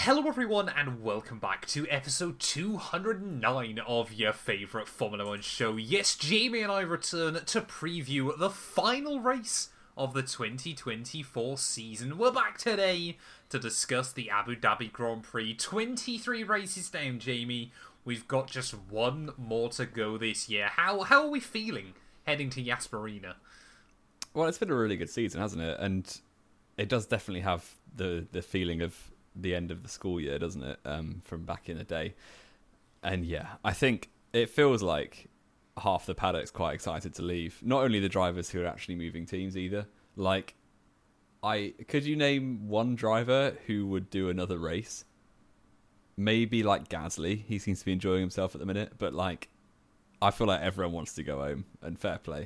Hello everyone and welcome back to episode 209 of your favourite Formula 1 show. Yes, Jamie and I return to preview the final race of the 2024 season. We're back today to discuss the Abu Dhabi Grand Prix. 23 races down, Jamie. We've got just one more to go this year. How are we feeling heading to Yas Marina? Well, it's been a really good season, hasn't it? And it does definitely have the feeling of the end of the school year, doesn't it, from back in the day. And yeah, I think it feels like half the paddock's quite excited to leave. Not only the drivers who are actually moving teams either. Like, could you name one driver who would do another race? Maybe like Gasly. He seems to be enjoying himself at the minute, but like, I feel like everyone wants to go home, and fair play.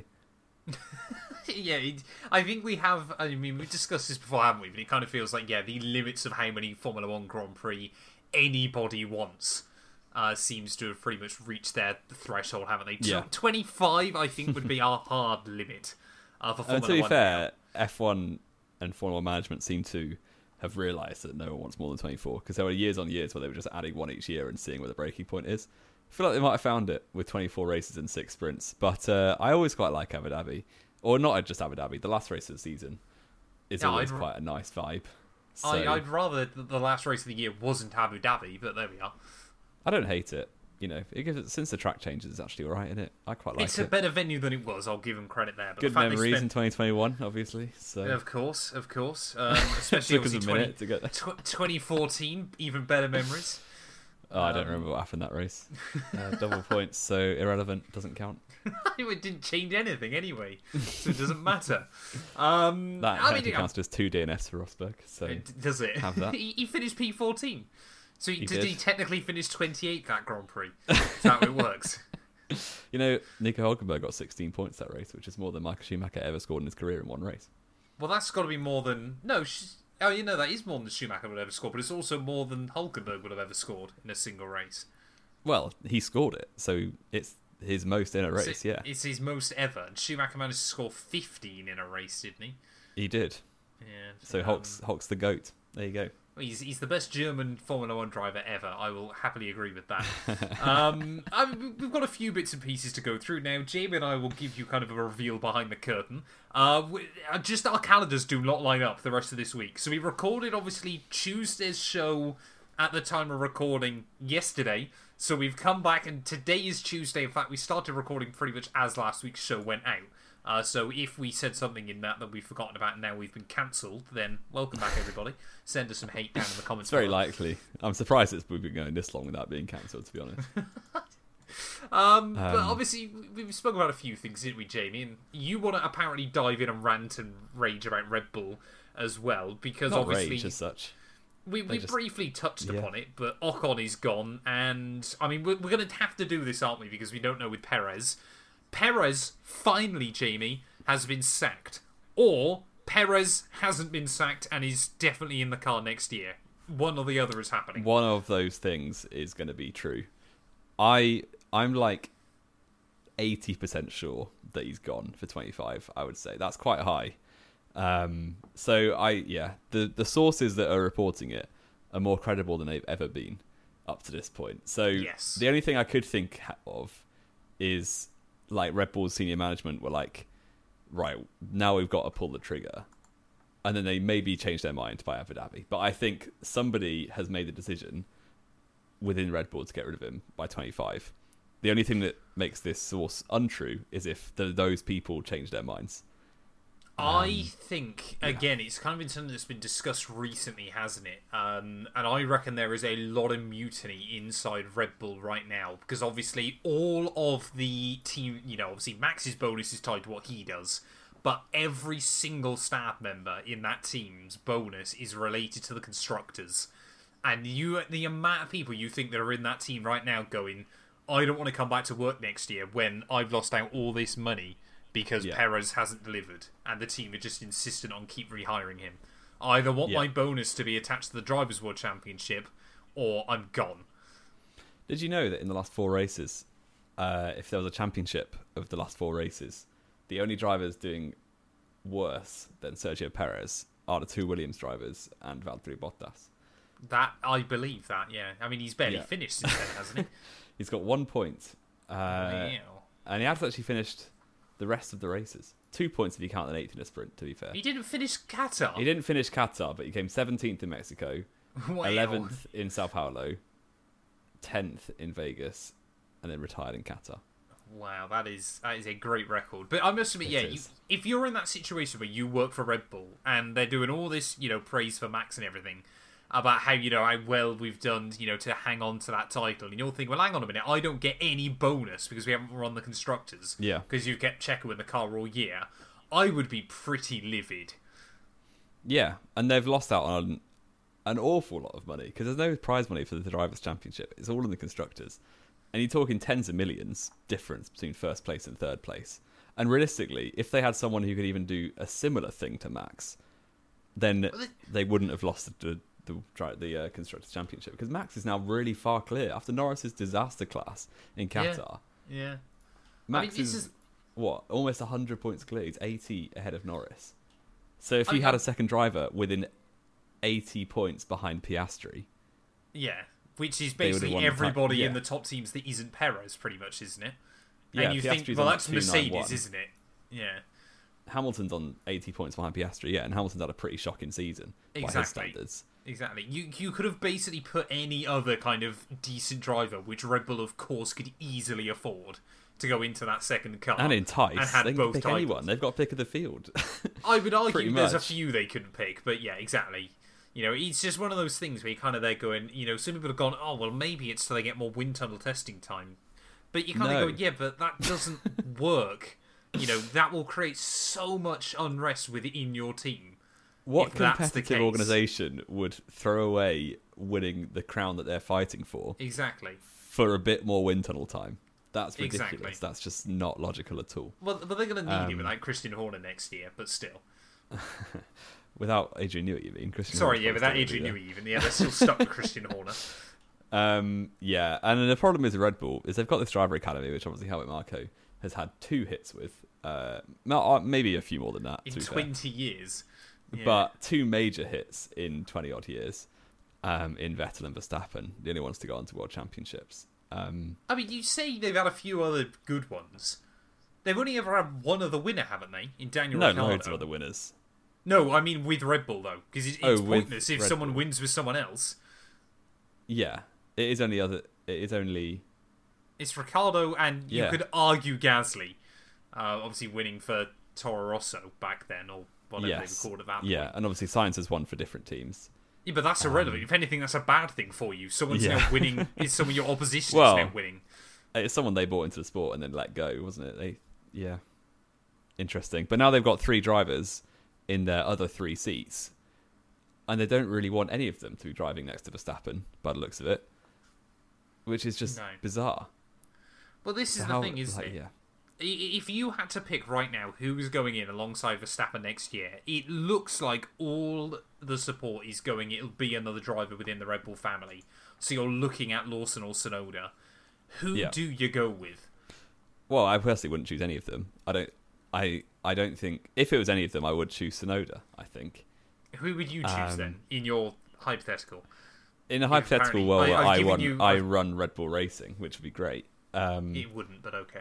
Yeah, I think we have. I mean, we've discussed this before, haven't we? But it kind of feels like, yeah, the limits of how many Formula One Grand Prix anybody wants seems to have pretty much reached their threshold, haven't they? Yeah. 25, I think, would be our hard limit for Formula One. To be fair, F1 and Formula One management seem to have realised that no one wants more than 24, because there were years on years where they were just adding one each year and seeing where the breaking point is. I feel like they might have found it with 24 races and 6 sprints, but I always quite like Abu Dhabi. Or not just Abu Dhabi, the last race of the season is always quite a nice vibe. So, I'd rather the last race of the year wasn't Abu Dhabi, but there we are. I don't hate it. You know, since the track changes, it's actually alright, isn't it? I quite like it. It's a better venue than it was, I'll give them credit there. But good the fact memories in 2021, obviously. So. Of course. Especially took us a minute to get there. 2014, even better memories. Oh, I don't remember what happened that race. Double points, so irrelevant, doesn't count. It didn't change anything anyway, so it doesn't matter. That counts as 2 DNFs for Rosberg. So does it? Have that. He finished P14. So did he technically finish 28th that Grand Prix? Is that how it works? You know, Nico Hülkenberg got 16 points that race, which is more than Michael Schumacher ever scored in his career in one race. Well, that's got to be more than... No, that is more than Schumacher would have ever scored, but it's also more than Hülkenberg would have ever scored in a single race. Well, he scored it, so it's his most in a race, yeah. It's his most ever. And Schumacher managed to score 15 in a race, didn't he? He did. Yeah. So Hulk's the GOAT. There you go. Well, he's the best German Formula 1 driver ever. I will happily agree with that. We've got a few bits and pieces to go through now. Jamie and I will give you kind of a reveal behind the curtain. Just our calendars do not line up the rest of this week. So we recorded, obviously, Tuesday's show at the time of recording yesterday. So we've come back, and today is Tuesday. In fact, we started recording pretty much as last week's show went out. So if we said something in that we've forgotten about and now we've been cancelled, then welcome back, everybody. Send us some hate down in the comments. It's very likely. I'm surprised we've been going this long without being cancelled, to be honest. But obviously, we've spoken about a few things, didn't we, Jamie? And you want to apparently dive in and rant and rage about Red Bull as well, because Not obviously... rage as such. We briefly touched upon it, but Ocon is gone, and I mean, we're going to have to do this, aren't we? Because we don't know with Perez. Perez, finally, Jamie, has been sacked. Or Perez hasn't been sacked and is definitely in the car next year. One or the other is happening. One of those things is going to be true. I'm like 80% sure that he's gone for 25, I would say. That's quite high. The sources that are reporting it are more credible than they've ever been up to this point. So yes. The only thing I could think of is like Red Bull's senior management were like, right, now we've got to pull the trigger, and then they maybe change their mind by Abu Dhabi. But I think somebody has made the decision within Red Bull to get rid of him by 25. The only thing that makes this source untrue is if those people change their minds. I think, again, it's kind of been something that's been discussed recently, hasn't it? And I reckon there is a lot of mutiny inside Red Bull right now, because obviously all of the team, obviously Max's bonus is tied to what he does, but every single staff member in that team's bonus is related to the constructors. And the amount of people you think that are in that team right now going, I don't want to come back to work next year when I've lost out all this money because Perez hasn't delivered, and the team are just insistent on keep rehiring him. I either want my bonus to be attached to the Drivers' World Championship, or I'm gone. Did you know that in the last 4 races, if there was a championship of the last 4 races, the only drivers doing worse than Sergio Perez are the 2 Williams drivers and Valtteri Bottas? That I believe that. Yeah, I mean he's barely finished since then, hasn't he? He's got 1 point, Wow. and he has actually finished the rest of the races. 2 points if you count an 8th in a sprint. To be fair, He didn't finish Qatar. he didn't finish Qatar, but he came 17th in Mexico, Wow. 11th in Sao Paulo, 10th in Vegas, and then retired in Qatar. Wow, that is a great record. But I must admit, if you're in that situation where you work for Red Bull and they're doing all this, praise for Max and everything about how, how well we've done, to hang on to that title, and you'll think, well, hang on a minute, I don't get any bonus because we haven't run the constructors. Yeah. Because you've kept Checo in the car all year. I would be pretty livid. Yeah, and they've lost out on an awful lot of money because there's no prize money for the Drivers' Championship. It's all in the constructors. And you're talking tens of millions difference between first place and third place. And realistically, if they had someone who could even do a similar thing to Max, then they wouldn't have lost the Constructors' Championship, because Max is now really far clear after Norris's disaster class in Qatar. Yeah. Max is almost 100 points clear. He's 80 ahead of Norris. So if he had a second driver within 80 points behind Piastri, which is basically everybody in the top teams that isn't Perez, pretty much, isn't it? Yeah, and you Piastri's think, well, on that's Mercedes, 291. isn't it? Yeah. Hamilton's on 80 points behind Piastri, and Hamilton's had a pretty shocking season by his standards. Exactly. You could have basically put any other kind of decent driver, which Red Bull, of course, could easily afford to go into that second car. And entice. And had they can both pick titles. anyone. They've got pick of the field. I would argue there's a much. few they couldn't pick, but yeah, exactly. It's just one of those things where you're kind of there going, some people have gone, oh, well, maybe it's so they get more wind tunnel testing time. But you kind of go, yeah, but that doesn't work. That will create so much unrest within your team. What competitive organisation would throw away winning the crown that they're fighting for? Exactly. For a bit more wind tunnel time? That's ridiculous. Exactly. That's just not logical at all. Well, but they're going to need it without Christian Horner next year, but still. Without Adrian Newey, you mean? Without Adrian Newey even. Yeah, they're still stuck with Christian Horner. Yeah, and the problem is Red Bull is they've got this driver academy, which obviously Helmut Marko has had 2 hits with. Maybe a few more than that. In 20 years. Yeah. But 2 major hits in 20-odd years in Vettel and Verstappen, the only ones to go on to World Championships. I mean, you say they've had a few other good ones. They've only ever had one other winner, haven't they? In Daniel Ricciardo. No, loads of other winners. No, I mean with Red Bull, though. Because it's pointless if someone wins with someone else. Yeah. It is only... It's Ricciardo, and you could argue Gasly. Obviously winning for Toro Rosso back then, or whatever they were called at that point. Yeah, and obviously Sainz has won for different teams. Yeah, but that's irrelevant. If anything, that's a bad thing for you. Someone's now winning. Is some of your opposition is now winning. It's someone they bought into the sport and then let go, wasn't it? Interesting. But now they've got 3 drivers in their other 3 seats, and they don't really want any of them to be driving next to Verstappen, by the looks of it, which is just bizarre. Well, this is the thing, isn't it? Yeah. If you had to pick right now who's going in alongside Verstappen next year, it looks like all the support is going, it'll be another driver within the Red Bull family. So you're looking at Lawson or Tsunoda. Who do you go with? Well, I personally wouldn't choose any of them. I don't think... If it was any of them, I would choose Tsunoda, I think. Who would you choose then, in your hypothetical? In a hypothetical world where I run Red Bull Racing, which would be great. It wouldn't, but okay.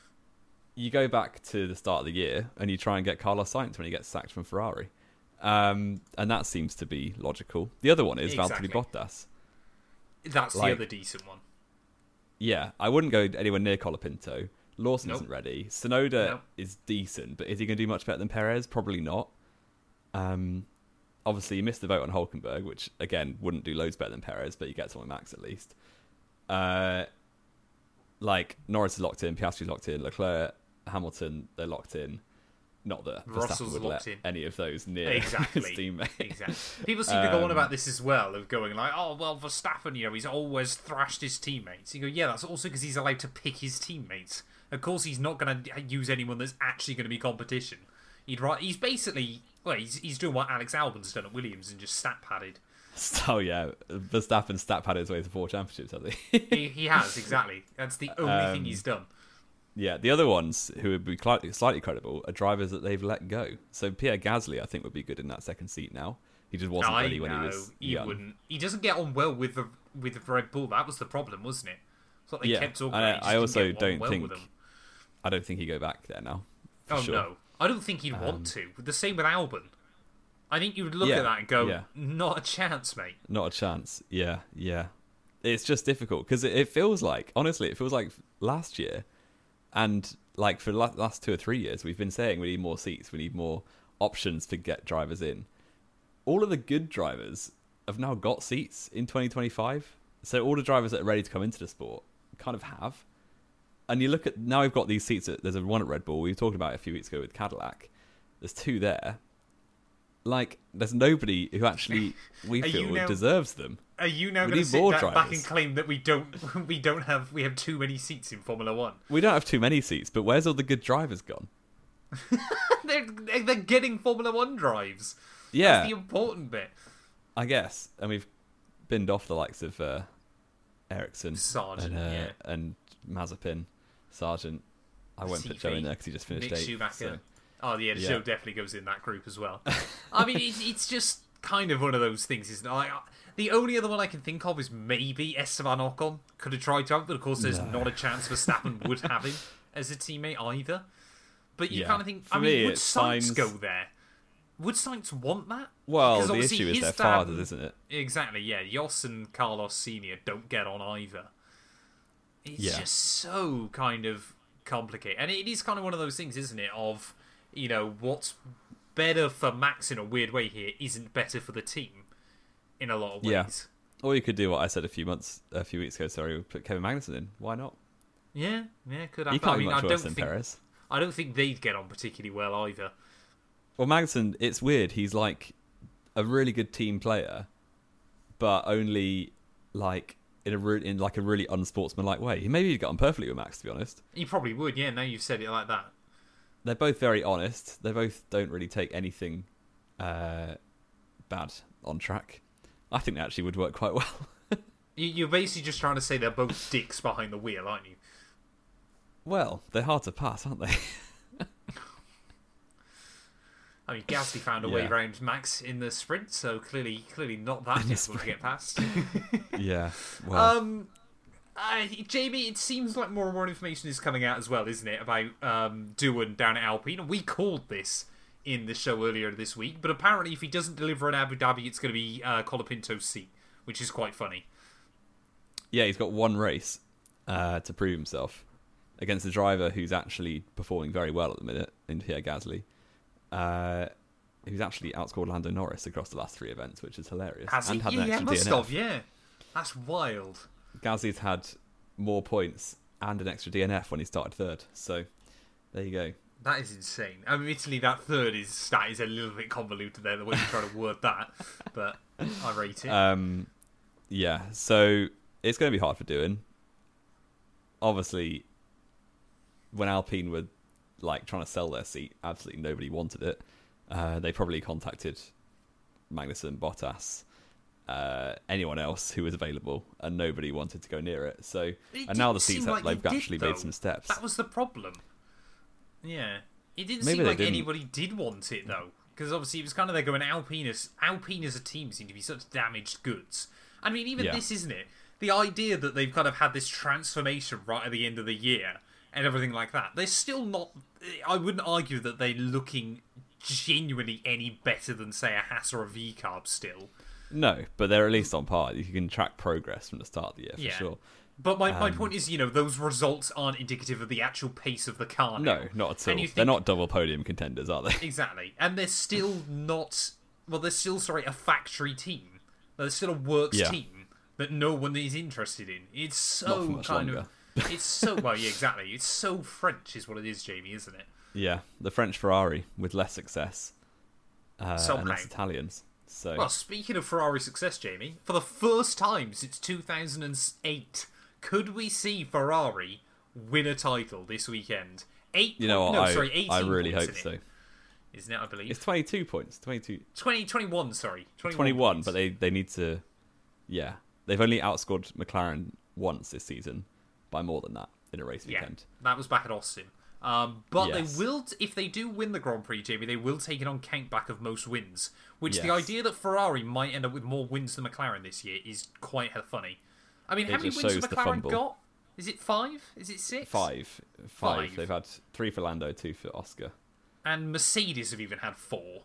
You go back to the start of the year and you try and get Carlos Sainz when he gets sacked from Ferrari. And that seems to be logical. The other one is Valtteri Bottas. That's the other decent one. Yeah, I wouldn't go anywhere near Colapinto. Lawson isn't ready. Tsunoda is decent, but is he going to do much better than Perez? Probably not. Obviously, you missed the vote on Hulkenberg, which, again, wouldn't do loads better than Perez, but you get someone Max at least. Norris is locked in, Piastri's locked in, Leclerc, Hamilton, they're locked in. Not that Verstappen would let any of those near his teammate. Exactly. People seem to go on about this as well, of going like, oh, well, Verstappen, he's always thrashed his teammates. You go, yeah, that's also because he's allowed to pick his teammates. Of course, he's not going to use anyone that's actually going to be competition. He's basically, he's doing what Alex Albon's done at Williams and just stat padded. Oh, yeah. Verstappen stat padded his way to 4 championships, hasn't he? He has, exactly. That's the only thing he's done. Yeah, the other ones who would be slightly credible are drivers that they've let go. So Pierre Gasly, I think, would be good in that second seat now. He just wasn't ready when he was young. Wouldn't. He doesn't get on well with the Red Bull. That was the problem, wasn't it? It's what they kept talking about. I also don't think. I don't think he'd go back there now. No, I don't think he'd want to. The same with Albon. I think you would look at that and go, not a chance, mate. Not a chance. Yeah. It's just difficult because it feels like, honestly, last year and like for the last 2 or 3 years, we've been saying we need more seats, we need more options to get drivers in. All of the good drivers have now got seats in 2025. So all the drivers that are ready to come into the sport kind of have. And you look at, now we've got these seats, there's one at Red Bull, we talked about it a few weeks ago with Cadillac. There's 2 there. Like, there's nobody who actually, we feel, deserves them. Are you now going to sit back and claim that we have too many seats in Formula 1? We don't have too many seats, but where's all the good drivers gone? they're getting Formula 1 drives. Yeah. That's the important bit. I guess. And we've binned off the likes of Ericsson and Mazepin, Sargent. I won't put Joe in there because he just finished 8th. Schumacher. So. Oh, yeah, Joe definitely goes in that group as well. I mean, it's just kind of one of those things, isn't it? The only other one I can think of is maybe Esteban Ocon could have tried to have, but of course there's not a chance Verstappen would have him as a teammate either. But you kind of think, would Sainz go there? Would Sainz want that? Well, the issue is their fathers, isn't it? Exactly, yeah. Jos and Carlos Sr. don't get on either. It's just so kind of complicated. And it is kind of one of those things, isn't it, of, what's better for Max in a weird way here isn't better for the team in a lot of ways. Yeah. Or you could do what I said a few weeks ago, put Kevin Magnussen in. Why not? Yeah, could happen. He can't be much worse than Perez. I don't think they'd get on particularly well either. Well, Magnussen, it's weird. He's like a really good team player, but only like in a really unsportsmanlike way. Maybe he'd get on perfectly with Max, to be honest. He probably would, yeah, now you've said it like that. They're both very honest. They both don't really take anything bad on track. I think they actually would work quite well. You're basically just trying to say they're both dicks behind the wheel, aren't you? Well, they're hard to pass, aren't they? I mean, Gasly found a way around Max in the sprint, so clearly not that difficult to get past. Yeah. Well. Jamie, it seems like more and more information is coming out as well, isn't it, about Doohan down at Alpine? We called this in the show earlier this week, but apparently if he doesn't deliver in Abu Dhabi, it's going to be Colapinto's seat, which is quite funny. Yeah, he's got one race to prove himself against a driver who's actually performing very well at the minute, in Pierre Gasly. Who's actually outscored Lando Norris across the last 3 events, which is hilarious. Has he? And had an extra must DNF. have, yeah. That's wild. Gasly's had more points and an extra DNF when he started 3rd. So, there you go. That is insane. I mean, admittedly, that stat is a little bit convoluted there, the way you try to word that. But I rate it. Yeah, so it's going to be hard for Doohan. Obviously, when Alpine were trying to sell their seat, absolutely nobody wanted it. They probably contacted Magnussen, Bottas, anyone else who was available, and nobody wanted to go near it. So, and now the seats they've actually made some steps. That was the problem. Yeah, it didn't seem like anybody did want it though, because obviously it was kind of they're going Alpine as a team seem to be such damaged goods. I mean, even this, isn't it? The idea that they've kind of had this transformation right at the end of the year and everything like that. They're still not. I wouldn't argue that they're looking genuinely any better than, say, a Haas or a V-Carb still. No, but they're at least on par. You can track progress from the start of the year, for sure. But my point is, those results aren't indicative of the actual pace of the car now. No, not at all. They're not double podium contenders, are they? Exactly. And they're still not... Well, they're still, a factory team. They're still a works team that no one is interested in. It's so kind of... It's so... Well, yeah, exactly. It's so French is what it is, Jamie, isn't it? Yeah, the French Ferrari with less success and less Italians. So. Well, speaking of Ferrari success, Jamie, for the first time since 2008, could we see Ferrari win a title this weekend? 18 I really points hope so. Isn't it, I believe? It's 22 points. 21, sorry. 21, but they need to... Yeah. They've only outscored McLaren once this season by more than that in a race weekend. Yeah, that was back at Austin. But Yes. they will, if they do win the Grand Prix, Jamie, they will take it on countback of most wins. Which the Yes. idea that Ferrari might end up with more wins than McLaren this year is quite funny. I mean, It how many just wins has shows the McLaren fumble. got? Is it 5? Is it 6? Five. Five. They've had 3 for Lando, 2 for Oscar. And Mercedes have even had 4.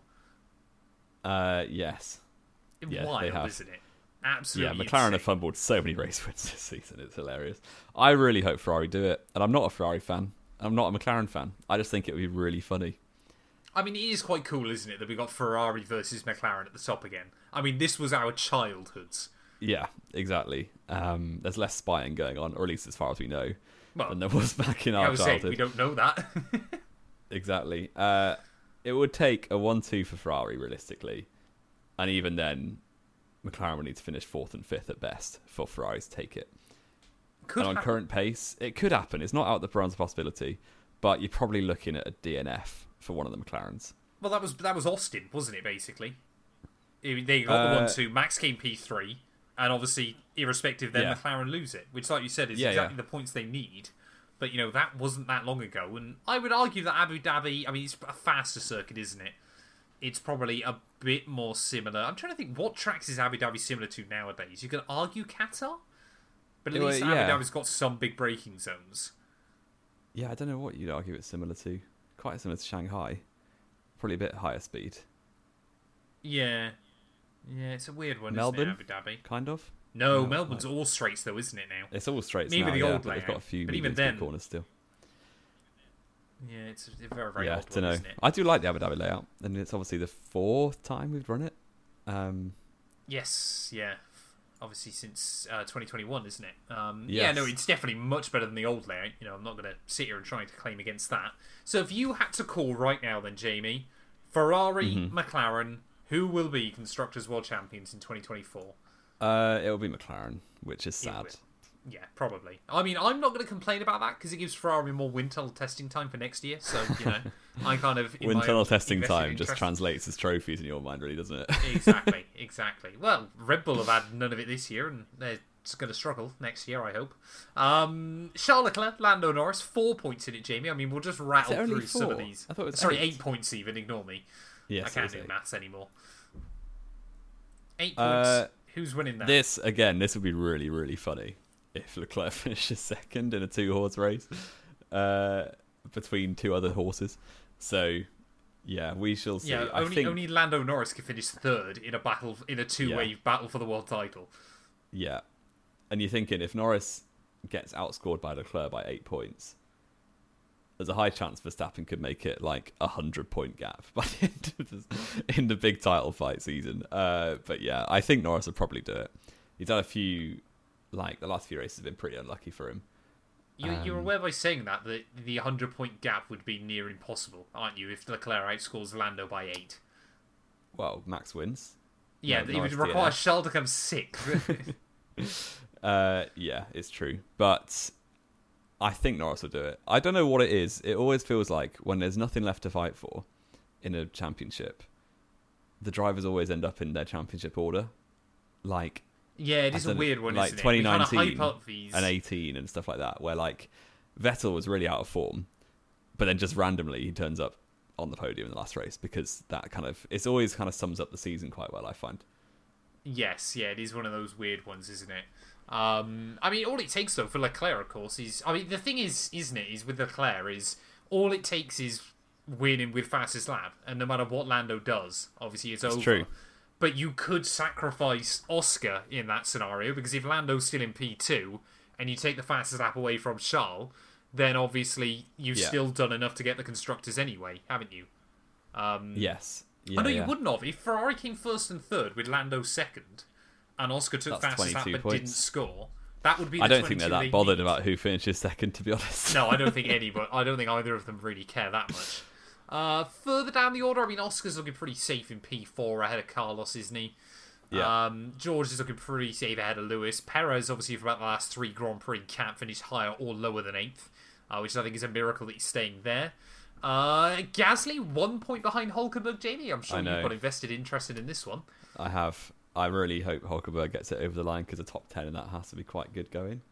Yes. Yeah, Wild, they have. isn't it? Absolutely. Yeah, McLaren insane. have fumbled so many race wins this season. It's hilarious. I really hope Ferrari do it. And I'm not a Ferrari fan. I'm not a McLaren fan. I just think it would be really funny. I mean, it is quite cool, isn't it, that we got Ferrari versus McLaren at the top again. I mean, this was our childhoods. Yeah, exactly. There's less spying going on, or at least as far as we know, Well, than there was back in I our was saying, childhood. we don't know that. Exactly. It would take a 1-2 for Ferrari, realistically. And even then, McLaren would need to finish 4th and 5th at best for Ferrari to take it. Could And on happen. current pace, it could happen. It's not out of the realms of possibility, but you're probably looking at a DNF for one of the McLarens. Well, that was Austin, wasn't it, basically? They got the 1-2, Max came P3, and obviously, irrespective, then Yeah. McLaren lose it, which, like you said, is Yeah, exactly yeah. the points they need. But, that wasn't that long ago, and I would argue that Abu Dhabi, I mean, it's a faster circuit, isn't it? It's probably a bit more similar. I'm trying to think, what tracks is Abu Dhabi similar to nowadays? You could argue Qatar? But at Well, least yeah. Abu Dhabi's got some big braking zones. Yeah, I don't know what you'd argue it's similar to. Quite similar to Shanghai. Probably a bit higher speed. Yeah. Yeah, it's a weird one, Melbourne? isn't it, Abu Dhabi? Kind of. No, No, Melbourne's all straights, though, isn't it, now? It's all straights Maybe now, the yeah, old but they've got a layout, few but even medium speed then- corners still. Yeah, it's a very, very Yeah, odd don't one, know. isn't it? I do like the Abu Dhabi layout, and it's obviously the 4th time we've run it. Yes, yeah. Obviously since 2021, isn't it? Yeah, Yes. no, it's definitely much better than the old layout. I'm not going to sit here and try to claim against that. So if you had to call right now then, Jamie, Ferrari, McLaren, who will be Constructors' World Champions in 2024? It will be McLaren, which is It sad. will. Yeah, probably. I mean, I'm not going to complain about that because it gives Ferrari more wind tunnel testing time for next year. So, I kind of... in Wind my tunnel own testing invested time just interest- translates as trophies in your mind, really, doesn't it? Exactly. Well, Red Bull have had none of it this year, and they're just going to struggle next year, I hope. Charles Leclerc, Lando Norris, 4 points in it, Jamie. I mean, we'll just rattle only through some of 4? these. I thought it was Sorry, 8. 8 points even. Ignore me. Yes, I can't it do is 8. maths anymore. 8 points. Who's winning that? This would be really, really funny if Leclerc finishes second in a 2-horse race between 2 other horses. So, yeah, we shall see. Yeah, I think, only Lando Norris can finish third in a two-way battle for the world title. yeah. And you're thinking, if Norris gets outscored by Leclerc by 8 points, there's a high chance Verstappen could make it like a 100-point gap by the end of in the big title fight season. But yeah, I think Norris would probably do it. He's had a few, like the last few races have been pretty unlucky for him. You're aware by saying that the 100-point gap would be near impossible, aren't you, if Leclerc outscores Lando by 8? Well, Max wins. Yeah, No, it would Norris require DNF. Charles to come 6th. Yeah, it's true. But I think Norris will do it. I don't know what it is. It always feels like when there's nothing left to fight for in a championship, the drivers always end up in their championship order. Like, Yeah, it is I a don't- weird one, like isn't it? We kinda 2019 hype up these. and 18 and stuff like that, where like Vettel was really out of form, but then just randomly he turns up on the podium in the last race because that it's always kind of sums up the season quite well, I find. Yes, yeah, it is one of those weird ones, isn't it? I mean, all it takes, though, for Leclerc, of course, is... I mean, the thing is, isn't it, is with Leclerc, is all it takes is winning with fastest lap, and no matter what Lando does, obviously it's over. True. But you could sacrifice Oscar in that scenario, because if Lando's still in P2, and you take the fastest lap away from Charles, then obviously you've still done enough to get the constructors anyway, haven't you? Yes. Yeah, I know you wouldn't have. If Ferrari came first and third with Lando second, and Oscar took That's fastest lap 22 but didn't points. score, that would be. The I don't think they're 22 that bothered need. about who finishes second, to be honest. No, I don't think I don't think either of them really care that much. Further down the order, I mean, Oscar's looking pretty safe in P4 ahead of Carlos, isn't he? Yeah. George is looking pretty safe ahead of Lewis. Perez, obviously, for about the last 3 Grand Prix, can't finish higher or lower than 8th, which I think is a miracle that he's staying there. Gasly, 1 point behind Hulkenberg, Jamie. I'm sure I you've know. got invested interest in this one. I have. I really hope Hulkenberg gets it over the line because a top 10 in that has to be quite good going.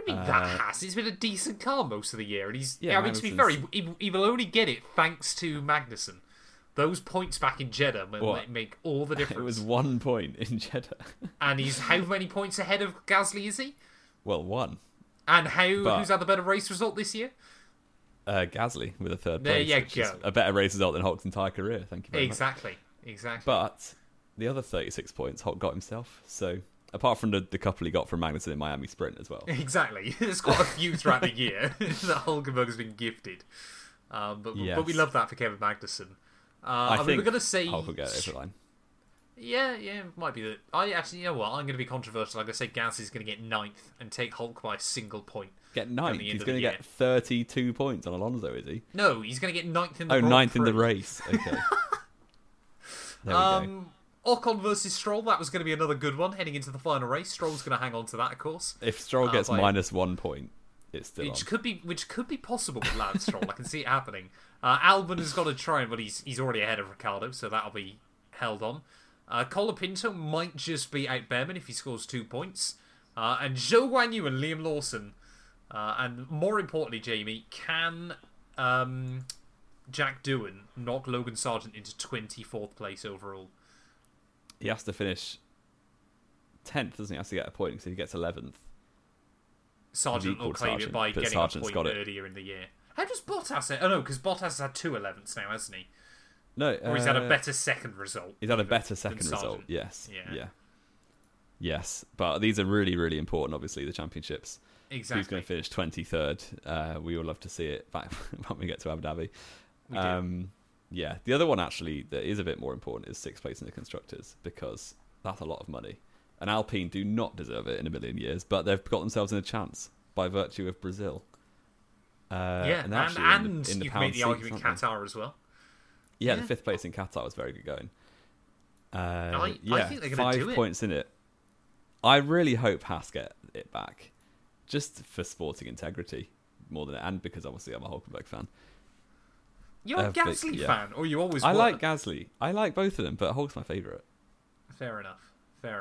What do you mean that has? It's been a decent car most of the year, and he's. Yeah, I mean, to be fair, he will only get it thanks to Magnussen. Those points back in Jeddah will make all the difference. It was 1 point in Jeddah. And he's how many points ahead of Gasly is he? Well, 1. And who's had the better race result this year? Gasly with a third place. There you go. A better race result than Hulk's entire career. Thank you very much. Exactly. But the other 36 points Hulk got himself. So apart from the couple he got from Magnussen in Miami Sprint as well. Exactly. There's quite a few throughout the year that Hulkenberg has been gifted. But we love that for Kevin Magnussen. I think we're going to say Hulk will get it over the line. Yeah, it might be that. You know what? I'm going to be controversial. I'm going to say Gasly's going to get 9th and take Hulk by a single point. Get 9th? He's going to get 32 points on Alonso, is he? No, he's going to get 9th in the Grand 9th Prix. in the race. Okay. There we go. Ocon versus Stroll, that was going to be another good one heading into the final race. Stroll's going to hang on to that, of course. If Stroll gets minus 1 point, it's still which could be possible with Lance Stroll. I can see it happening. Albon has got to try, but he's already ahead of Ricciardo, so that'll be held on. Colapinto might just beat out Behrman if he scores 2 points. And Zhou Guanyu and Liam Lawson. And more importantly, Jamie, can Jack Doohan knock Logan Sargent into 24th place overall? He has to finish 10th, doesn't he? He has to get a point, because if he gets 11th... Sargent will claim it by getting a point earlier in the year. How does Bottas... Oh no, because Bottas has had 2 11ths now, hasn't he? No. Or he's had a better second result. He's had a better second result, yes. Yeah. Yes, but these are really, really important, obviously, the championships. Exactly. Who's going to finish 23rd? We will love to see it back when we get to Abu Dhabi. We do. Yeah, the other one actually that is a bit more important is 6th place in the Constructors, because that's a lot of money. And Alpine do not deserve it in a million years, but they've got themselves in a chance by virtue of Brazil. And in the you've made the argument Qatar as well. Yeah, the 5th place in Qatar was very good going. I think they're going to do it. 5 points in it. I really hope Haas get it back, just for sporting integrity more than, and because obviously I'm a Hulkenberg fan. You're a Gasly fan, or you always were? I like Gasly. I like both of them, but Hulk's my favourite. Fair enough.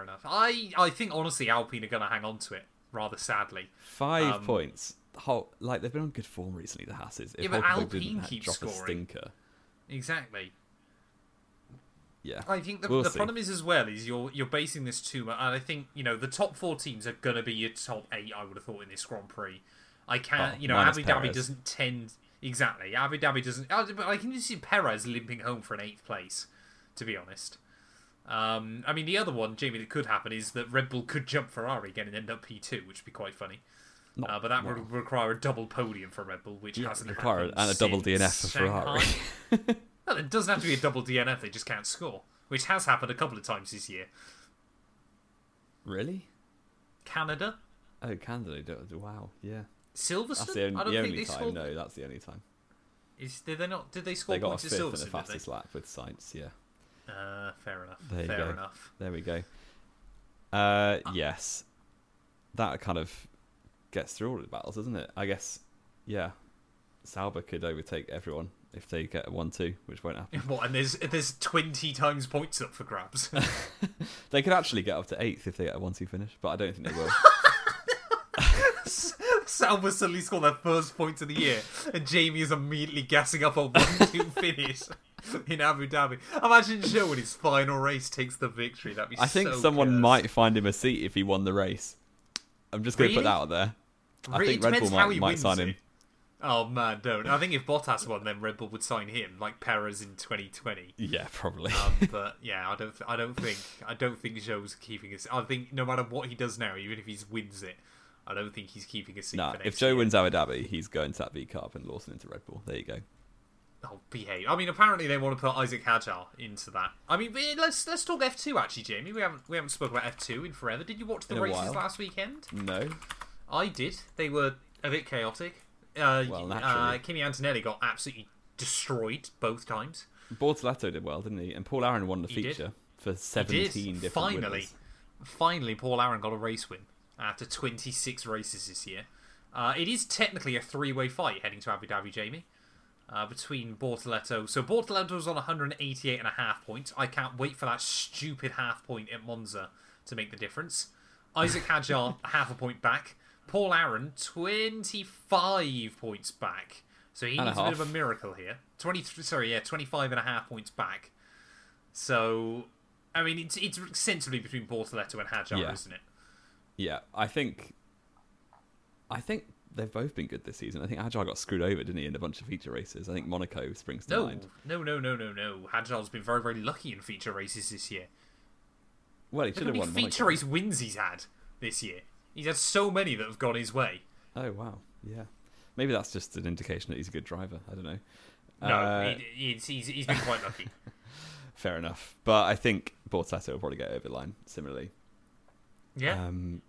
I think honestly Alpine are going to hang on to it, rather sadly. 5 points. Hulk, they've been on good form recently, the Haas's. If but Alpine keeps scoring. A stinker. Exactly. Yeah. I think the problem is as well is you're basing this too much, and I think the top 4 teams are going to be your top 8. I would have thought in this Grand Prix. I can't. Abu Dhabi doesn't tend exactly. Abu Dhabi doesn't. But I can just see Perez limping home for an 8th place. To be honest. I mean, the other one, Jamie, that could happen is that Red Bull could jump Ferrari again and end up P2, which would be quite funny. But that would require a double podium for Red Bull, which hasn't happened and a double DNF for Ferrari. Well, it doesn't have to be a double DNF, they just can't score, which has happened a couple of times this year. Really? Canada? Oh, Canada. Wow, yeah. Silverstone? That's the only time. No, that's the only time. Did they not? Did they score points at Silverstone? They got a 5th in the fastest lap with Sainz, yeah. Fair enough. Fair enough. There we go. Yes. That kind of gets through all of the battles, doesn't it? I guess, yeah. Sauber could overtake everyone if they get a 1-2, which won't happen. What? And there's 20 times points up for grabs. They could actually get up to 8th if they get a 1-2 finish, but I don't think they will. Sauber suddenly score their first points of the year, and Jamie is immediately gassing up a 1-2 finish in Abu Dhabi. Imagine Joe in his final race takes the victory. That'd be I think someone might find him a seat if he won the race. I'm just going to put that out there. I think Red Bull might sign him. Oh man, don't. I think if Bottas won, then Red Bull would sign him, like Perez in 2020. Yeah, probably. But yeah, I don't think Joe's keeping his. I think no matter what he does now, even if he wins it, I don't think he's keeping a seat. Nah, for next if Joe year. wins Abu Dhabi, he's going to that V Cup and Lawson into Red Bull. There you go. Oh, behave. I mean, apparently they want to put Isaac Hadjar into that. I mean, let's talk F2 actually, Jamie. We haven't spoken about F2 in forever. Did you watch the races last weekend? No. I did. They were a bit chaotic. Naturally. Kimi Antonelli got absolutely destroyed both times. Bortoletto did well, didn't he? And Paul Aaron won the feature for 17 different winners. Finally, Paul Aaron got a race win after 26 races this year. It is technically a 3-way fight heading to Abu Dhabi, Jamie, between Bortoletto. So Bortoletto's on 188.5 points. I can't wait for that stupid half point at Monza to make the difference. Isaac Hadjar, half a point back. Paul Aaron, 25 points back. So he needs a bit of a miracle here. 25 and a half points back. So, I mean, it's sensibly between Bortoleto and Hadjar, isn't it? Yeah, I think they've both been good this season. I think Hadjar got screwed over, didn't he, in a bunch of feature races? I think Monaco springs to mind. No. Hadjar's been very, very lucky in feature races this year. Well, he should have won Monaco. Feature race wins he's had this year. He's had so many that have gone his way. Oh, wow. Yeah. Maybe that's just an indication that he's a good driver. I don't know. No, he's been quite lucky. Fair enough. But I think Bortoleto will probably get over the line similarly. Yeah.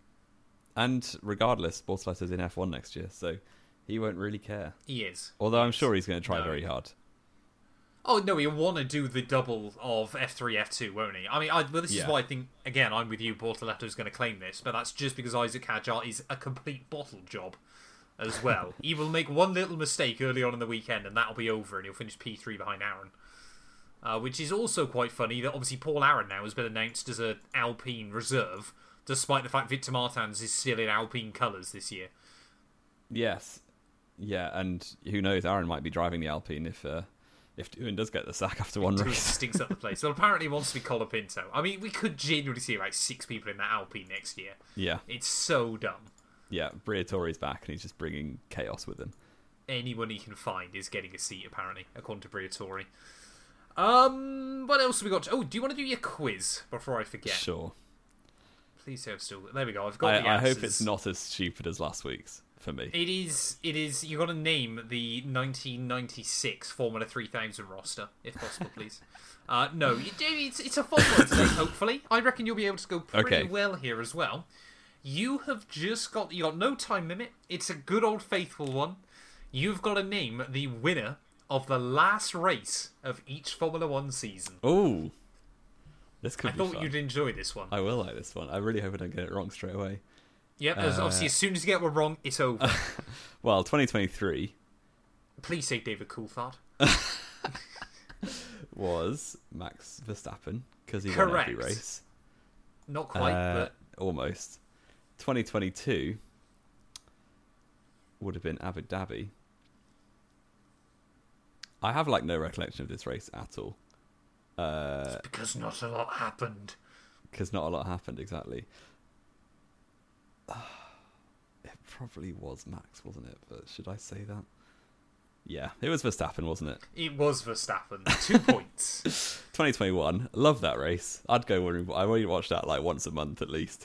And regardless, Bortoleto's in F1 next year, so he won't really care. He is. Although I'm sure he's going to try very hard. Oh, no, he'll want to do the double of F3, F2, won't he? I mean, this is why I think, again, I'm with you, Bortoleto's going to claim this, but that's just because Isaac Hadjar is a complete bottle job as well. He will make one little mistake early on in the weekend, and that'll be over, and he'll finish P3 behind Aaron. Which is also quite funny that obviously Paul Aaron now has been announced as an Alpine reserve, despite the fact Victor Martins is still in Alpine colours this year. Yes. Yeah, and who knows, Aaron might be driving the Alpine if Doohan does get the sack after one race. Stinks up the place. Well, apparently he wants to be Colapinto. I mean, we could genuinely see about 6 people in that Alpine next year. Yeah. It's so dumb. Yeah, Briatore's back and he's just bringing chaos with him. Anyone he can find is getting a seat, apparently, according to Briatore. What else have we got? Oh, do you want to do your quiz before I forget? Sure. Please say I've still... There we go, I've got the answers. I hope it's not as stupid as last week's. For me, it is. You got to name the 1996 Formula 3000 roster, if possible, please. No, it's a fun one today. Hopefully, I reckon you'll be able to go pretty well here as well. You got no time limit. It's a good old faithful one. You've got to name the winner of the last race of each Formula 1 season. Oh, this could be fun. I thought you'd enjoy this one. I will like this one. I really hope I don't get it wrong straight away. Yep, obviously as soon as you get one wrong, it's over. Well, 2023... Please say David Coulthard. was Max Verstappen, because he won every race. Not quite, but... Almost. 2022 would have been Abu Dhabi. I have, no recollection of this race at all. It's because not a lot happened. Because not a lot happened, exactly. It probably was Max, wasn't it? But should I say that? Yeah, it was Verstappen, wasn't it? It was Verstappen. 2 points. 2021. Love that race. I'd go. I already watched that once a month at least.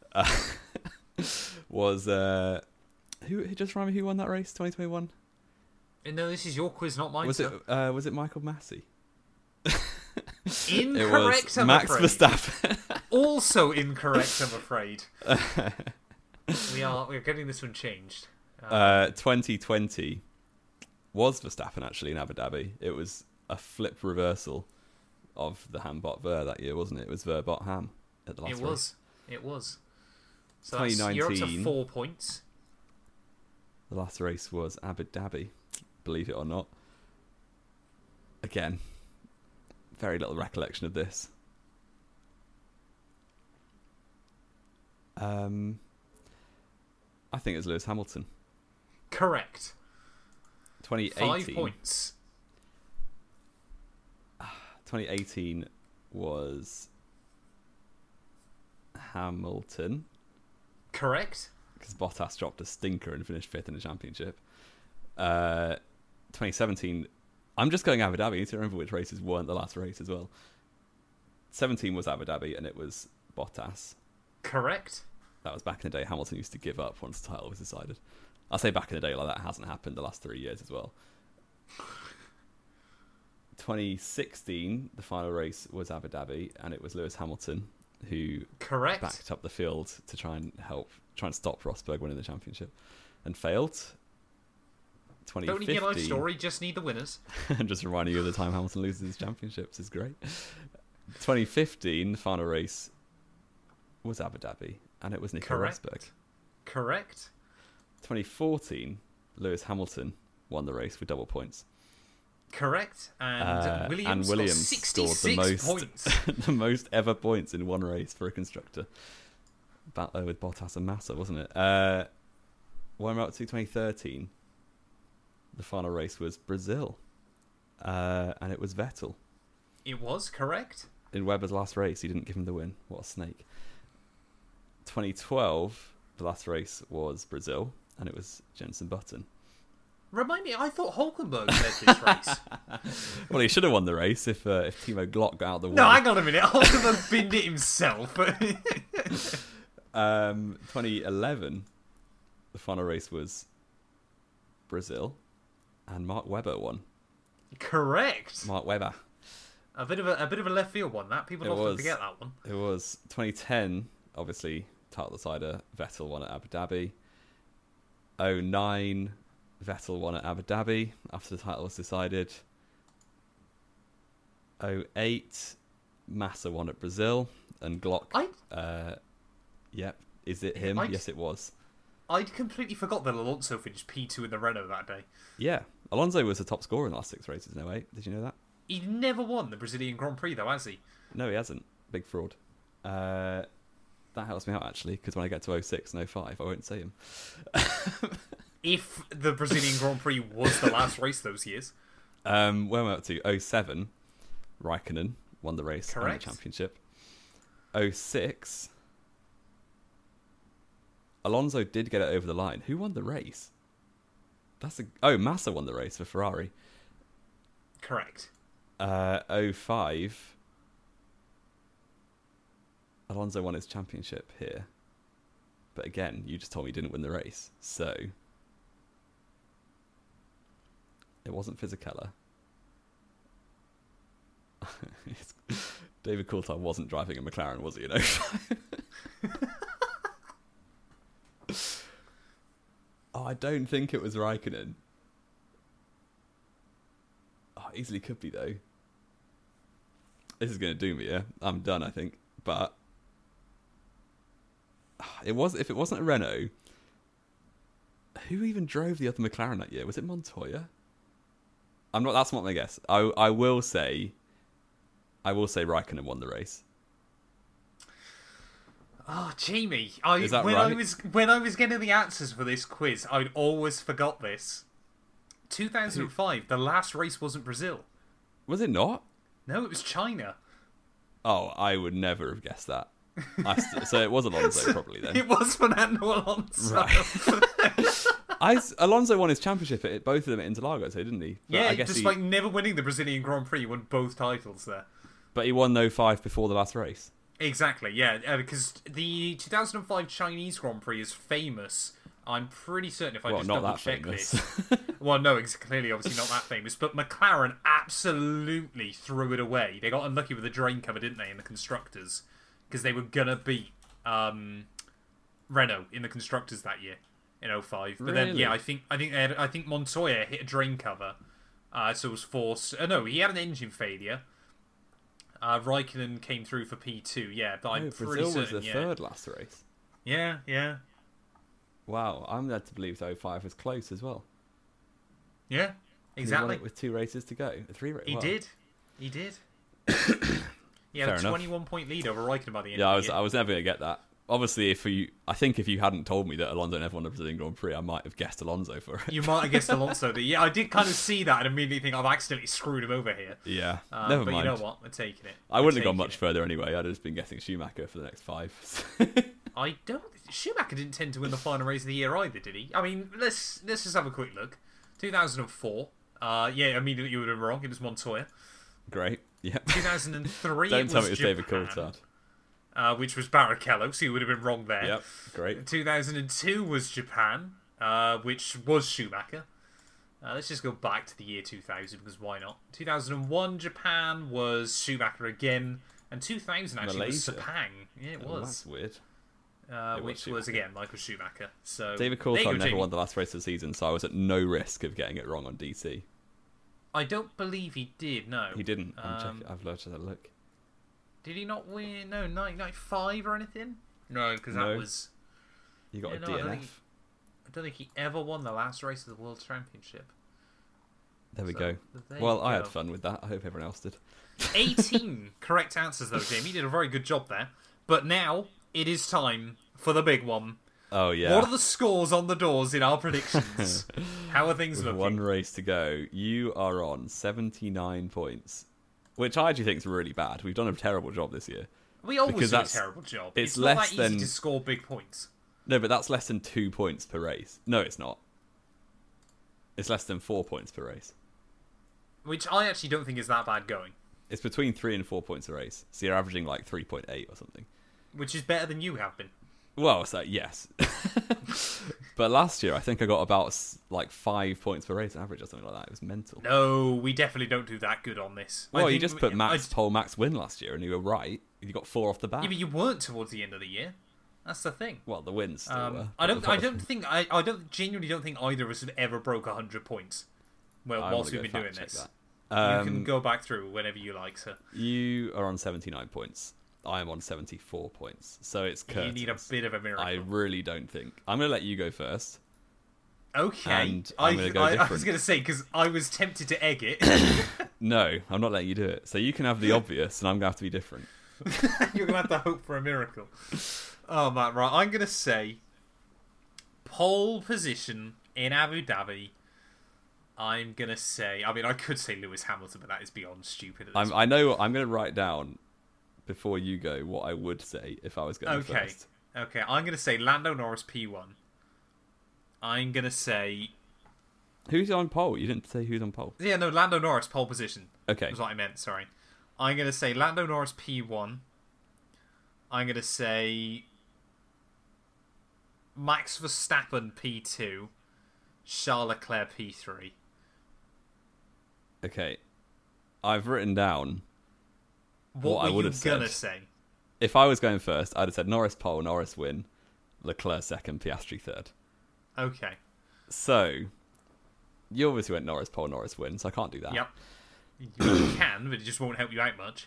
Was who? Just remind me who won that race? 2021. No, this is your quiz, not mine. Was it Michael Massey? Incorrect. It was Max Verstappen. Also incorrect, I'm afraid. We're getting this one changed. 2020 was Verstappen actually in Abu Dhabi. It was a flip reversal of the Ham-Bot Ver that year, wasn't it? It was Ver-Bot Ham at the last race. It was. So 2019. You're up to 4 points. The last race was Abu Dhabi, believe it or not. Again, very little recollection of this. I think it was Lewis Hamilton. Correct. 2018. 5 points. 2018 was Hamilton. Correct. Because Bottas dropped a stinker and finished 5th in the championship. 2017, I'm just going Abu Dhabi. You need to remember which races weren't the last race as well. 17 was Abu Dhabi and it was Bottas. Correct. That was back in the day. Hamilton used to give up once the title was decided. I'll say back in the day, that hasn't happened the last 3 years as well. 2016, the final race was Abu Dhabi, and it was Lewis Hamilton who backed up the field to try and stop Rosberg winning the championship, and failed. 2015. Don't need your life story, just need the winners. And just reminding you of the time Hamilton loses his championships is great. 2015, the final race was Abu Dhabi, and it was Nico Rosberg. Correct. 2014, Lewis Hamilton won the race with double points. Correct. And Williams scored points. the most ever points in one race for a constructor. With Bottas and Massa, wasn't it? when we're up to 2013, the final race was Brazil. And it was Vettel. It was, correct. In Webber's last race, he didn't give him the win. What a snake. 2012, the last race was Brazil, and it was Jenson Button. Remind me, I thought Hulkenberg led this race. Well, he should have won the race if Timo Glock got out of the way. No, hang on a minute. Hulkenberg binned it himself. 2011, the final race was Brazil, and Mark Webber won. Correct. Mark Webber. A bit of a left field one. That people often forget that one. It was 2010. Obviously, title decider. Vettel won at Abu Dhabi. 2009, Vettel won at Abu Dhabi after the title was decided. 2008, Massa won at Brazil, and Glock. Yep, is it him? Yes, it was. I'd completely forgot that Alonso finished P2 in the Renault that day. Yeah, Alonso was the top scorer in the last 6 races in 2008. Did you know that? He never won the Brazilian Grand Prix, though, has he? No, he hasn't. Big fraud. That helps me out, actually, because when I get to 06 and 05, I won't say him. If the Brazilian Grand Prix was the last race those years. Where am I up to? 07, Raikkonen won the race. Correct. And the championship. 06, Alonso did get it over the line. Who won the race? Massa won the race for Ferrari. Correct. 05, Alonso won his championship here. But again, you just told me he didn't win the race. So, it wasn't Fisichella. David Coulthard wasn't driving a McLaren, was he, in 05? Oh, I don't think it was Raikkonen. Oh, easily could be, though. This is going to do me, yeah? I'm done, I think. But if it wasn't a Renault, who even drove the other McLaren that year? Was it Montoya? That's not my guess. I will say Raikkonen won the race. Oh, Jamie, Is that right? when I was getting the answers for this quiz, I'd always forgot this. 2005, the last race wasn't Brazil. Was it not? No, it was China. Oh, I would never have guessed that. So it was Alonso, probably, then. It was Fernando Alonso. Right. Alonso won his championship at both of them at Interlagos, didn't he? But yeah, despite never winning the Brazilian Grand Prix, he won both titles there. But he won 05 before the last race. Exactly, yeah, because the 2005 Chinese Grand Prix is famous. I'm pretty certain if I just double check this. Well, no, it's clearly obviously not that famous, but McLaren absolutely threw it away. They got unlucky with the drain cover, didn't they, in the constructors, because they were gonna beat Renault in the constructors that year in 05. But then, yeah, I think Montoya hit a drain cover, so it was forced. No, he had an engine failure. Raikkonen came through for P2, yeah, but I'm pretty certain. Brazil was the third last race. Yeah. Wow, I'm led to believe 05 was close as well. Yeah, exactly. He won it with 2 races to go. 3 races. He did. He had a 21-point lead over Raikkonen by the end. Yeah, of the year. I was never going to get that. Obviously, if you hadn't told me that Alonso never won the Brazilian Grand Prix, I might have guessed Alonso for it. You might have guessed Alonso. Yeah, I did kind of see that and immediately think I've accidentally screwed him over here. Yeah, never mind. But you know what? We're taking it. I wouldn't have gone much further anyway. I'd have just been guessing Schumacher for the next 5. I don't. Schumacher didn't tend to win the final race of the year either, did he? I mean, let's just have a quick look. 2004. Yeah, immediately you would have been wrong. It was Montoya. Great. Yeah. 2003. Don't tell me it was David Coulthard. Which was Barrichello, so you would have been wrong there. Yep, great. 2002 was Japan, which was Schumacher. Let's just go back to the year 2000, because why not? 2001 Japan was Schumacher again, and 2000 actually Malaysia. was Sepang. Yeah, it was. That's weird. Which was, again, Michael Schumacher. So David Coulthard never won the last race of the season, so I was at no risk of getting it wrong on DC. I don't believe he did, no. He didn't. I've looked at that look. Did he not win? No, 1995 or anything? No, because that was... You got a DNF. I don't think he ever won the last race of the World Championship. There we go. Well, I had fun with that. I hope everyone else did. 18 correct answers, though, Jamie. You did a very good job there. But now, it is time for the big one. Oh, yeah. What are the scores on the doors in our predictions? How are things With looking? one race to go, you are on 79 points, which I actually think is really bad. We've done a terrible job this year. We always because do a that's- terrible job. it's It's not less that easy than- to score big points. No, but that's less than 2 points per race. No, it's not. It's less than 4 points per race. Which I actually don't think is that bad going. It's between 3 and 4 points a race. So you're averaging like 3.8 or something. Which is better than you have been. Well, so yes. But last year, I think I got about like 5 points per race average or something like that. It was mental. No, we definitely don't do that good on this. I Well, you think just put I- pole max win last year, and you were right. You got 4 off the bat. Yeah, but you weren't towards the end of the year. That's the thing. Well, the wins still were. I genuinely don't think either of us have ever broke 100 points. Well, I whilst wanna we've go been doing fact check this. that. You can go back through whenever you like, sir. You are on 79 points. I am on 74 points. So it's curtains. You need a bit of a miracle. I really don't think. I'm going to let you go first. Okay. And I'm gonna go I was different. going to say, because I was tempted to egg it. No, I'm not letting you do it. So you can have the obvious, and I'm going to have to be different. You're going to have to hope for a miracle. Oh, man, right. I'm going to say pole position in Abu Dhabi. I'm going to say... I mean, I could say Lewis Hamilton, but that is beyond stupid at this I know I'm going to write down, before you go, what I would say if I was going Okay. first. Okay, I'm going to say Lando Norris P1. I'm going to say... Who's on pole? You didn't say who's on pole. Yeah, no, Lando Norris pole position. Okay. Was what I meant, sorry. I'm going to say Lando Norris P1. I'm going to say Max Verstappen P2. Charles Leclerc P3. Okay. I've written down What I were would you have going to said. say? If I was going first, I'd have said Norris pole, Norris win, Leclerc second, Piastri third. Okay. So, you obviously went Norris pole, Norris win, so I can't do that. Yep. You can, but it just won't help you out much.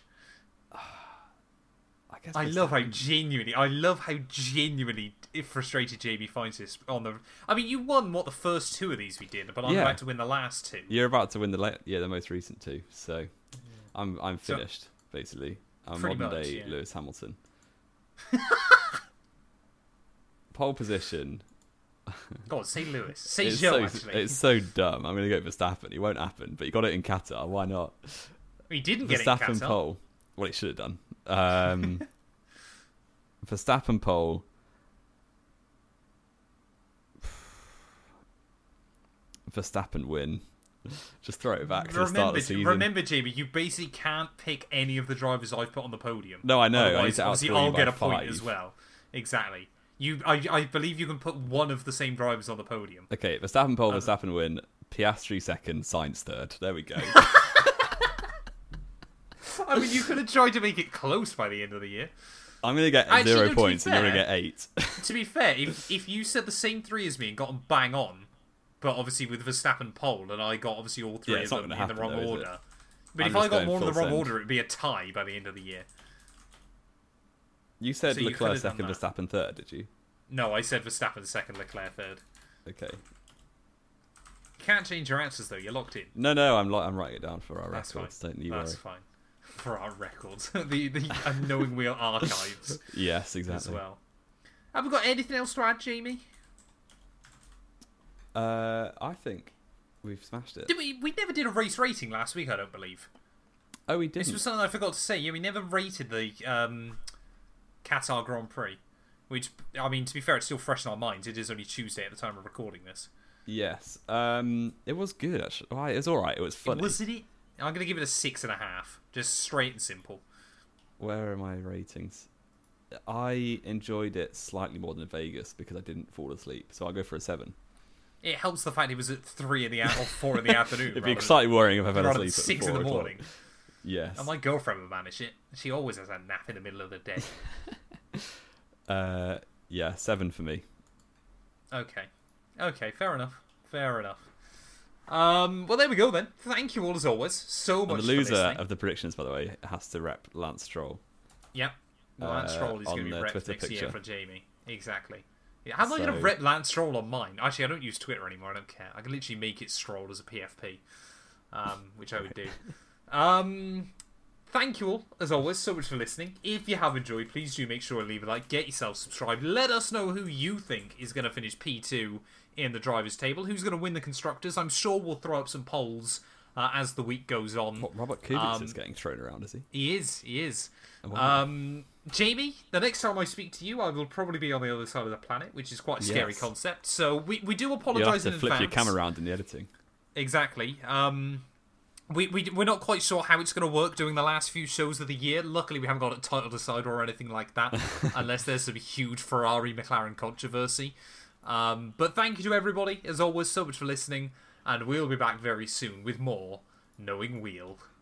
I guess I love how genuinely frustrated JB finds this on the... I mean, you won, the first 2 of these we did, but I'm Yeah. about to win the last 2. You're about to win the most recent 2, so I'm finished, basically. I'm Pretty modern much, day yeah. Lewis Hamilton. Pole position. Go on, say Lewis. Say It's Joe, so, actually. it's so dumb. I'm going to go Verstappen. It won't happen, but you got it in Qatar. Why not? He didn't get it in Verstappen Qatar. pole. Well, it should have done. Verstappen pole. Verstappen win. Just throw it back to the start of the season. Remember, JB, you basically can't pick any of the drivers I've put on the podium. No, I know. I need Otherwise, to obviously, outscore you I'll by get a 5. point as well. Exactly. I believe you can put one of the same drivers on the podium. Okay, Verstappen pole, Verstappen win. Piastri second, Sainz third. There we go. I mean, you could have tried to make it close by the end of the year. I'm going to get Actually, 0 no, to be points and you're going to fair- get 8. To be fair, if you said the same 3 as me and got them bang on, but obviously with Verstappen pole, and I got obviously all 3 Yeah, of it's not them gonna in the happen wrong though, is it? order. But I'm if I just got going more in the full wrong send. order, it'd be a tie by the end of the year. You said So you Leclerc could've done second, that. Verstappen third, did you? No, I said Verstappen second, Leclerc third. Okay. You can't change your answers though. You're locked in. No, I'm writing it down for our That's records. fine. Don't you That's worry. fine. For our records, the unknowing wheel archives Yes, as exactly. well. Have we got anything else to add, Jamie? I think we've smashed it. Did we never did a race rating last week, I don't believe. Oh, we This didn't. was something I forgot to say. Yeah, we never rated the Qatar Grand Prix. Which, I mean, to be fair, it's still fresh in our minds. It is only Tuesday at the time of recording this. Yes. It was good, actually. Oh, it was alright. It was funny. Wasn't it? I'm going to give it a 6.5. Just straight and simple. Where are my ratings? I enjoyed it slightly more than Vegas because I didn't fall asleep. So I'll go for a 7. It helps the fact it was at 3 in the or 4 in the afternoon. It'd be rather exciting worrying if I fell than, rather than asleep at 6 in 4 the o'clock. morning. Yes. And my girlfriend would manage it. She always has a nap in the middle of the day. Yeah, 7 for me. Okay, fair enough. Well, there we go then. Thank you all as always so much And the for loser listening. of the predictions, by the way, has to rep Lance Stroll. Yep. Lance Stroll is on going to be the repped Twitter next year picture. for Jamie. Exactly. Yeah, how am I going to So- rep Lance Stroll on mine? Actually, I don't use Twitter anymore. I don't care. I can literally make it Stroll as a PFP, which I would do. thank you all, as always, so much for listening. If you have enjoyed, please do make sure to leave a like, get yourself subscribed. Let us know who you think is going to finish P2 in the drivers' table. Who's going to win the constructors? I'm sure we'll throw up some polls as the week goes on. What, Robert Kubica is getting thrown around, is he? He is. Jamie, the next time I speak to you, I will probably be on the other side of the planet, which is quite a scary concept. So we do apologise in advance. You'll have to flip your camera around in the editing. Exactly. We're not quite sure how it's going to work doing the last few shows of the year. Luckily, we haven't got a title decide or anything like that, unless there's some huge Ferrari-McLaren controversy. But thank you to everybody, as always, so much for listening, and we'll be back very soon with more Knowing Wheel.